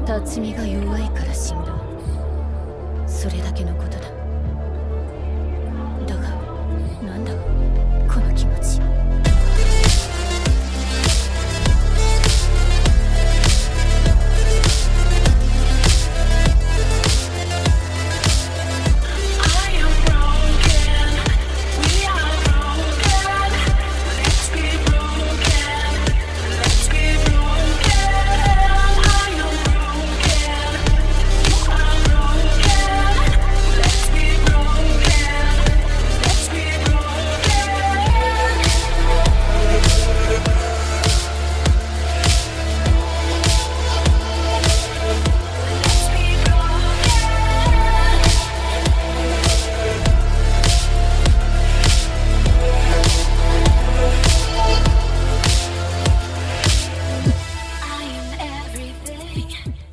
辰巳が弱いから死んだ。それだけのことだ。だがなんだこの気持ち。 I am everything.